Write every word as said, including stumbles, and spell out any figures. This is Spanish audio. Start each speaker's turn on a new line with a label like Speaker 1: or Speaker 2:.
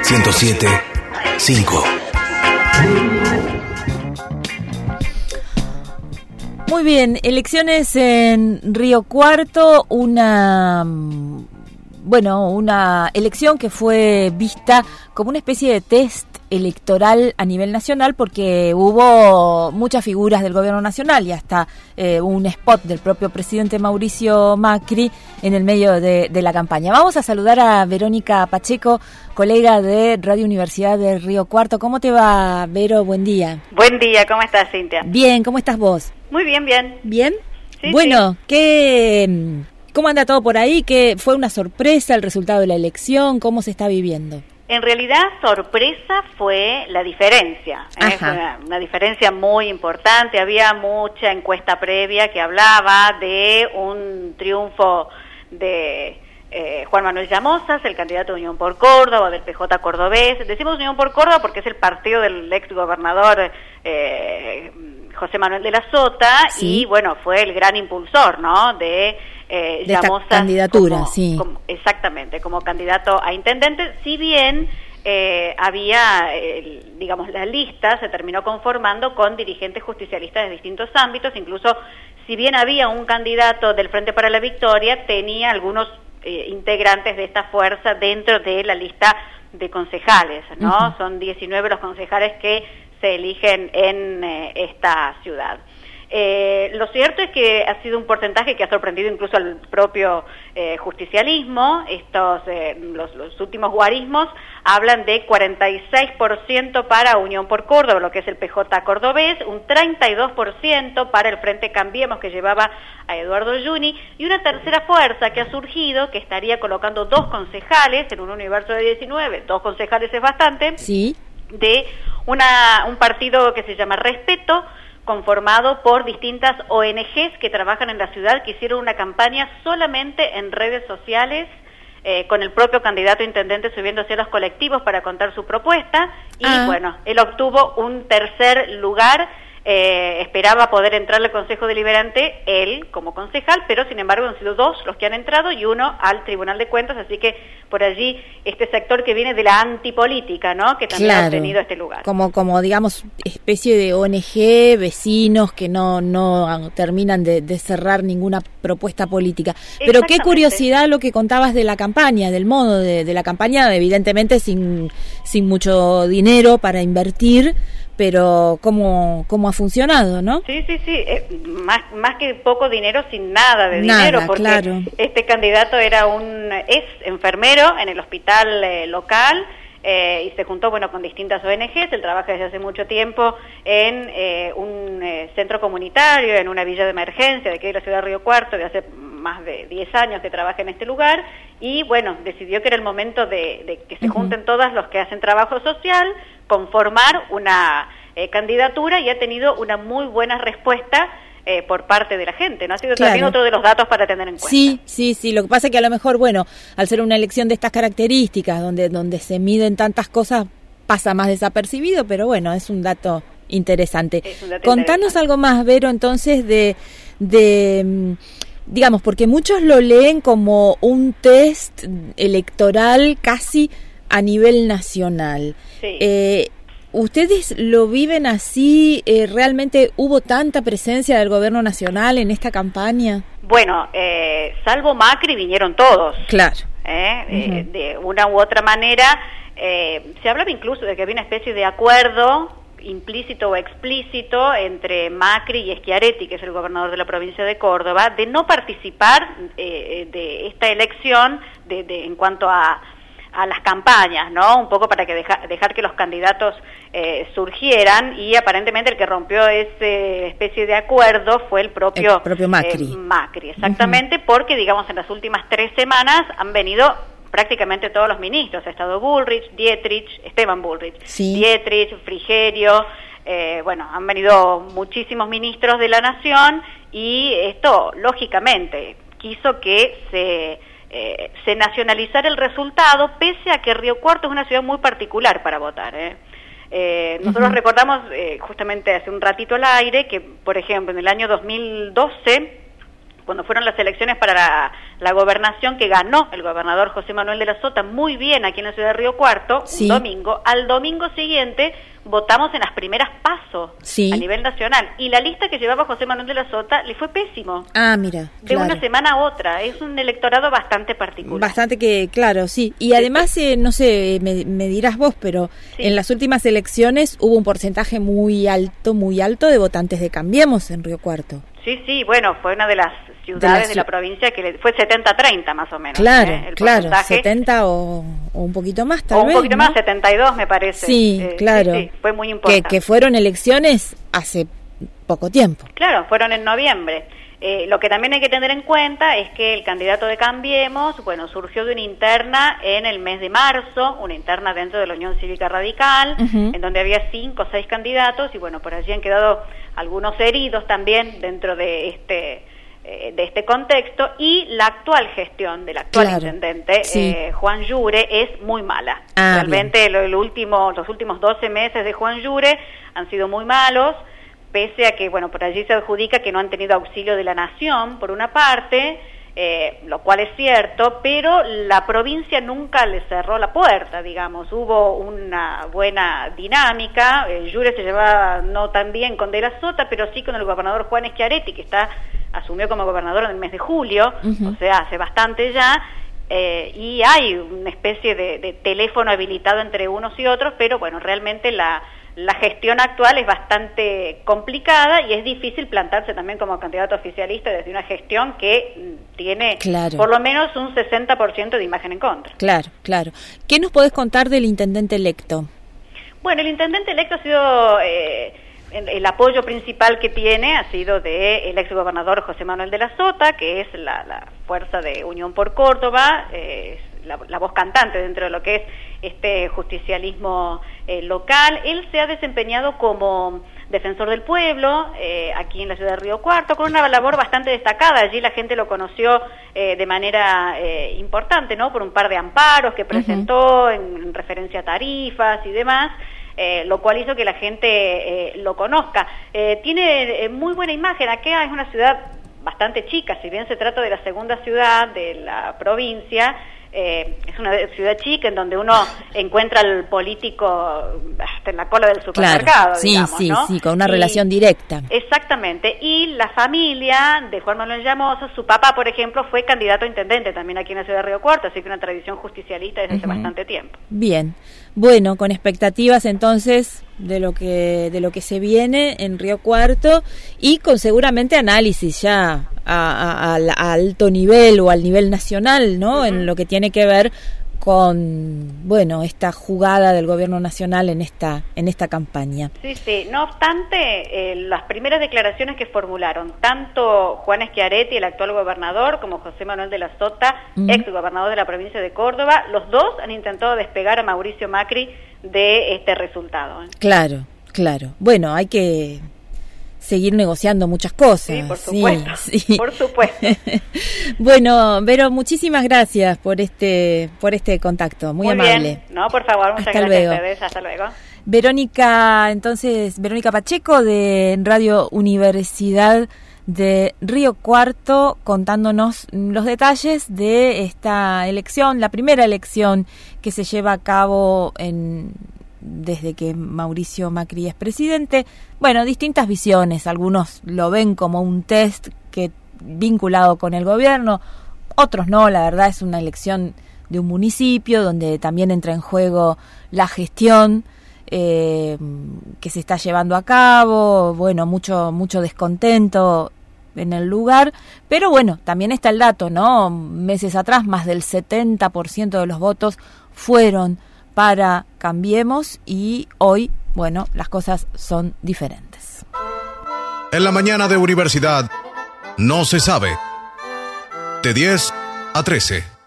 Speaker 1: ciento siete punto cinco.
Speaker 2: Muy bien, elecciones en Río Cuarto, una, bueno, una elección que fue vista como una especie de test electoral a nivel nacional porque hubo muchas figuras del gobierno nacional y hasta eh, un spot del propio presidente Mauricio Macri en el medio de, de la campaña. Vamos a saludar a Verónica Pacheco, colega de Radio Universidad de Río Cuarto. ¿Cómo te va, Vero? Buen día.
Speaker 3: Buen día, ¿cómo estás, Cintia?
Speaker 2: Bien, ¿cómo estás vos?
Speaker 3: Muy bien, bien.
Speaker 2: ¿Bien?
Speaker 3: Sí,
Speaker 2: bueno,
Speaker 3: sí.
Speaker 2: ¿qué, ¿cómo anda todo por ahí? ¿Qué, ¿Fue una sorpresa el resultado de la elección? ¿Cómo se está viviendo?
Speaker 3: En realidad, sorpresa fue la diferencia. ¿eh? Fue una, una diferencia muy importante. Había mucha encuesta previa que hablaba de un triunfo de eh, Juan Manuel Llamosas, el candidato de Unión por Córdoba, del P J cordobés. Decimos Unión por Córdoba porque es el partido del ex gobernador eh, José Manuel de la Sota, sí. Y bueno, fue el gran impulsor, ¿no?, de Eh,
Speaker 2: de esta candidatura,
Speaker 3: como,
Speaker 2: sí.
Speaker 3: Como, exactamente, como candidato a intendente, si bien eh, había, eh, digamos, la lista se terminó conformando con dirigentes justicialistas de distintos ámbitos, incluso si bien había un candidato del Frente para la Victoria, tenía algunos eh, integrantes de esta fuerza dentro de la lista de concejales, ¿no? Uh-huh. Son diecinueve los concejales que se eligen en eh, esta ciudad. Eh, lo cierto es que ha sido un porcentaje que ha sorprendido incluso al propio eh, justicialismo. Estos eh, los, los últimos guarismos hablan de cuarenta y seis por ciento para Unión por Córdoba, lo que es el P J cordobés, un treinta y dos por ciento para el Frente Cambiemos, que llevaba a Eduardo Yuni, y una tercera fuerza que ha surgido, que estaría colocando dos concejales en un universo de diecinueve, dos concejales es bastante,
Speaker 2: sí,
Speaker 3: de una un partido que se llama Respeto, conformado por distintas O N Ges que trabajan en la ciudad, que hicieron una campaña solamente en redes sociales, eh, con el propio candidato intendente subiéndose a los colectivos para contar su propuesta, y ah. bueno, él obtuvo un tercer lugar. Eh, esperaba poder entrar al Consejo Deliberante, él como concejal, pero sin embargo han sido dos los que han entrado y uno al Tribunal de Cuentas, así que por allí este sector que viene de la antipolítica, ¿no?, que también claro, ha obtenido este lugar.
Speaker 2: Como, como digamos, especie de O N Ge, vecinos que no, no terminan de, de cerrar ninguna propuesta política. Pero qué curiosidad lo que contabas de la campaña, del modo de, de la campaña, evidentemente sin, sin mucho dinero para invertir, pero cómo, cómo ha funcionado, ¿no?
Speaker 3: Sí, sí, sí, eh, más, más que poco dinero, sin nada de
Speaker 2: nada,
Speaker 3: dinero, porque
Speaker 2: claro.
Speaker 3: Este candidato era un es enfermero en el hospital eh, local, eh, y se juntó, bueno, con distintas O N Ges, él trabaja desde hace mucho tiempo en eh, un eh, centro comunitario, en una villa de emergencia de aquí de la ciudad de Río Cuarto, de hace más de diez años que trabaja en este lugar, y bueno, decidió que era el momento de, de que se uh-huh. junten todos los que hacen trabajo social, conformar una eh, candidatura, y ha tenido una muy buena respuesta eh, por parte de la gente, ¿no? Ha sido claro. también otro de los datos para tener en cuenta.
Speaker 2: Sí, sí, sí, lo que pasa es que a lo mejor, bueno, al ser una elección de estas características, donde, donde se miden tantas cosas, pasa más desapercibido, pero bueno, es un dato interesante.
Speaker 3: Es un dato
Speaker 2: Contanos
Speaker 3: interesante.
Speaker 2: algo más, Vero, entonces, de... de digamos, porque muchos lo leen como un test electoral casi a nivel nacional.
Speaker 3: Sí.
Speaker 2: Eh, ¿Ustedes lo viven así? Eh, ¿Realmente hubo tanta presencia del gobierno nacional en esta campaña?
Speaker 3: Bueno, eh, salvo Macri vinieron todos.
Speaker 2: Claro.
Speaker 3: Eh,
Speaker 2: uh-huh.
Speaker 3: eh, de una u otra manera, eh, se hablaba incluso de que había una especie de acuerdo implícito o explícito entre Macri y Schiaretti, que es el gobernador de la provincia de Córdoba, de no participar eh, de esta elección de, de, en cuanto a, a las campañas, ¿no? Un poco para que deja, dejar que los candidatos eh, surgieran, y aparentemente el que rompió esa especie de acuerdo fue el propio,
Speaker 2: el propio Macri.
Speaker 3: Eh, Macri, exactamente, uh-huh. porque digamos en las últimas tres semanas han venido prácticamente todos los ministros, ha estado Bullrich, Dietrich, Esteban Bullrich,
Speaker 2: sí.
Speaker 3: Dietrich, Frigerio, eh, bueno, han venido muchísimos ministros de la nación, y esto, lógicamente, quiso que se, eh, se nacionalizara el resultado, pese a que Río Cuarto es una ciudad muy particular para votar, ¿eh? Eh, nosotros uh-huh. recordamos, eh, justamente hace un ratito al aire, que, por ejemplo, en el año dos mil doce, cuando fueron las elecciones para la, la gobernación, que ganó el gobernador José Manuel de la Sota muy bien aquí en la ciudad de Río Cuarto,
Speaker 2: sí.
Speaker 3: un domingo, al domingo siguiente votamos en las primeras PASO
Speaker 2: sí.
Speaker 3: a nivel nacional, y la lista que llevaba José Manuel de la Sota le fue pésimo.
Speaker 2: Ah, mira.
Speaker 3: De
Speaker 2: claro.
Speaker 3: una semana a otra, es un electorado bastante particular.
Speaker 2: Bastante que, claro, sí. Y además, eh, no sé, me, me dirás vos, pero sí. en las últimas elecciones hubo un porcentaje muy alto, muy alto de votantes de Cambiemos en Río Cuarto.
Speaker 3: Sí, sí, bueno, fue una de las ciudades de la, de la provincia que le, fue setenta treinta más o menos.
Speaker 2: Claro,
Speaker 3: ¿eh? El
Speaker 2: claro, setenta o, o un poquito más tal
Speaker 3: o
Speaker 2: vez.
Speaker 3: un poquito
Speaker 2: ¿no?
Speaker 3: más, setenta y dos me parece.
Speaker 2: Sí,
Speaker 3: eh,
Speaker 2: claro.
Speaker 3: Sí, sí, fue muy importante.
Speaker 2: Que, que fueron elecciones hace poco tiempo.
Speaker 3: Claro, fueron en noviembre. Eh, lo que también hay que tener en cuenta es que el candidato de Cambiemos, bueno, surgió de una interna en el mes de marzo, una interna dentro de la Unión Cívica Radical, uh-huh. en donde había cinco o seis candidatos, y bueno, por allí han quedado algunos heridos también dentro de este eh, de este contexto, y la actual gestión del actual
Speaker 2: claro.
Speaker 3: intendente,
Speaker 2: sí.
Speaker 3: eh, Juan Llure, es muy mala.
Speaker 2: Ah,
Speaker 3: Realmente lo, el último, los últimos doce meses de Juan Llure han sido muy malos, pese a que, bueno, por allí se adjudica que no han tenido auxilio de la nación, por una parte, eh, lo cual es cierto, pero la provincia nunca le cerró la puerta, digamos, hubo una buena dinámica, eh, Llure se llevaba no tan bien con De la Sota, pero sí con el gobernador Juan Schiaretti, que está asumió como gobernador en el mes de julio, uh-huh. o sea, hace bastante ya, eh, y hay una especie de, de teléfono habilitado entre unos y otros, pero bueno, realmente la La gestión actual es bastante complicada y es difícil plantarse también como candidato oficialista desde una gestión que tiene
Speaker 2: claro.
Speaker 3: por lo menos un sesenta por ciento de imagen en contra.
Speaker 2: Claro, claro. ¿Qué nos podés contar del intendente electo?
Speaker 3: Bueno, el intendente electo ha sido... Eh, el, el apoyo principal que tiene ha sido de el exgobernador José Manuel de la Sota, que es la, la fuerza de Unión por Córdoba, eh, La, la voz cantante dentro de lo que es este justicialismo eh, local. Él se ha desempeñado como defensor del pueblo eh, aquí en la ciudad de Río Cuarto, con una labor bastante destacada. Allí la gente lo conoció eh, de manera eh, importante, ¿no? Por un par de amparos que presentó uh-huh. en, en referencia a tarifas y demás. Eh, lo cual hizo que la gente eh, lo conozca. Eh, tiene eh, muy buena imagen. Acá es una ciudad bastante chica, si bien se trata de la segunda ciudad de la provincia. Eh, es una ciudad chica en donde uno encuentra al político hasta en la cola del supermercado,
Speaker 2: claro, sí,
Speaker 3: digamos,
Speaker 2: sí,
Speaker 3: ¿no?
Speaker 2: sí, con una
Speaker 3: y,
Speaker 2: relación directa.
Speaker 3: Exactamente, y la familia de Juan Manuel Llamosa, su papá, por ejemplo, fue candidato a intendente también aquí en la ciudad de Río Cuarto, así que una tradición justicialista desde uh-huh. hace bastante tiempo.
Speaker 2: Bien, bueno, con expectativas entonces de lo que de lo que se viene en Río Cuarto y con seguramente análisis ya a, a, a alto nivel o al nivel nacional, ¿no? Uh-huh. En lo que tiene que ver con, bueno, esta jugada del gobierno nacional en esta en esta campaña.
Speaker 3: Sí, sí. No obstante, eh, las primeras declaraciones que formularon tanto Juan Schiaretti, el actual gobernador, como José Manuel de la Sota, uh-huh. ex gobernador de la provincia de Córdoba, los dos han intentado despegar a Mauricio Macri de este resultado. ¿eh?
Speaker 2: Claro, claro. Bueno, hay que seguir negociando muchas cosas.
Speaker 3: Sí, por supuesto. Sí, sí. Por supuesto.
Speaker 2: Bueno, Vero, muchísimas gracias por este por este contacto, muy, muy amable.
Speaker 3: Bien. No, por favor, muchas
Speaker 2: Hasta
Speaker 3: gracias
Speaker 2: luego.
Speaker 3: a ustedes. Hasta luego.
Speaker 2: Verónica, entonces, Verónica Pacheco de Radio Universidad de Río Cuarto, contándonos los detalles de esta elección, la primera elección que se lleva a cabo en desde que Mauricio Macri es presidente. Bueno, distintas visiones, algunos lo ven como un test que vinculado con el gobierno, otros no, la verdad es una elección de un municipio donde también entra en juego la gestión eh, que se está llevando a cabo, bueno, mucho mucho descontento en el lugar, pero bueno, también está el dato, ¿no? Meses atrás más del setenta por ciento de los votos fueron para Cambiemos y hoy, bueno, las cosas son diferentes.
Speaker 1: En la mañana de Universidad no se sabe. De diez a trece.